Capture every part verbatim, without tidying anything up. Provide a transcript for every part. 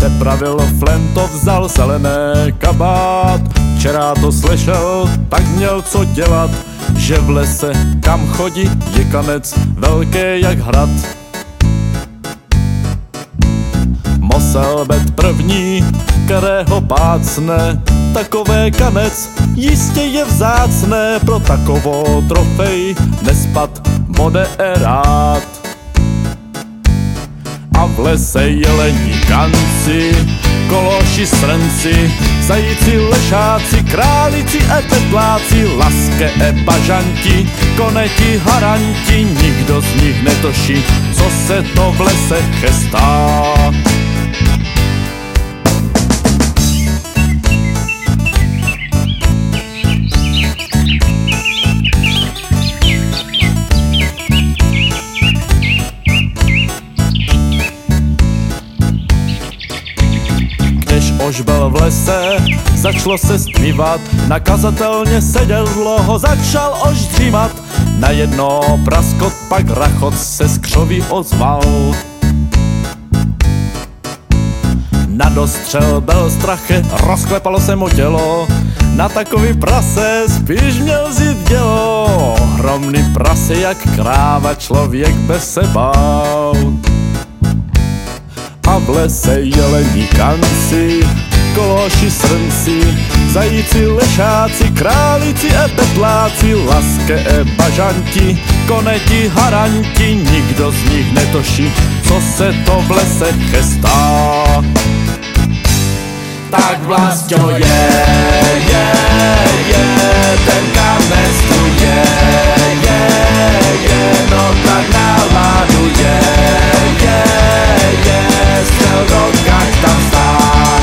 přepravil Flento, vzal zelené kabát. Včera to slyšel, tak měl co dělat, že v lese, kam chodí, je kanec velký jak hrad. Musel být první, kterého pácne, takové kanec jistě je vzácné, pro takovou trofej nespad moderát. A v lese jelení kanci, kološi srnci, zajíci, lešáci, králici e petláci, laske e bažanti, koneti, haranti, nikdo z nich netoší, co se to v lese chystá. Už byl v lese, začalo se stmívat, nakazatelně seděl dlouho, začal ož dřímat. Na jedno praskot, pak rachot se z křoví ozval. Na dostřel byl strache, rozklepalo se mu tělo, na takový prase spíš měl zít dělo. Ohromný prase jak kráva, člověk bez se bál. A v lese jelení kanci, kološi srnci, zajíci, lešáci, králici e petláci, laske e bažanti, koneti, haranti, nikdo z nich netoší, co se to v lese chystá. Tak Vlastňo je, je, je, ten kanec tu je, je, je, no tak náladu je, je, je, stel rokách tam stát.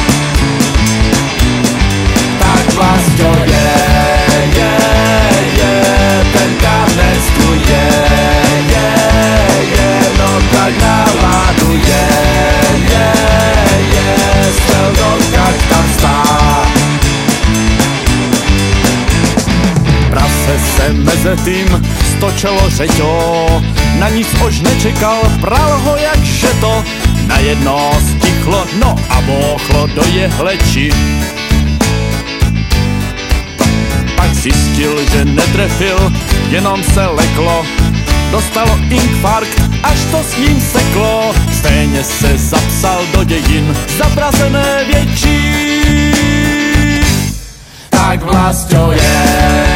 Tak Vlastňo je, je, je, ten kanec tu je, je, je, no tak náladu je, je, je, stel rokách tam stát. Prase se mezitým stočilo řeťo, na nic už nečekal, bral ho jak žeto. Najednou stichlo, no a bouchlo do jehleči. Pak zjistil, že netrefil, jenom se leklo. Dostalo infarkt, až to s ním seklo. Stejně se zapsal do dějin zabrazené větší. Tak Vlastňo je,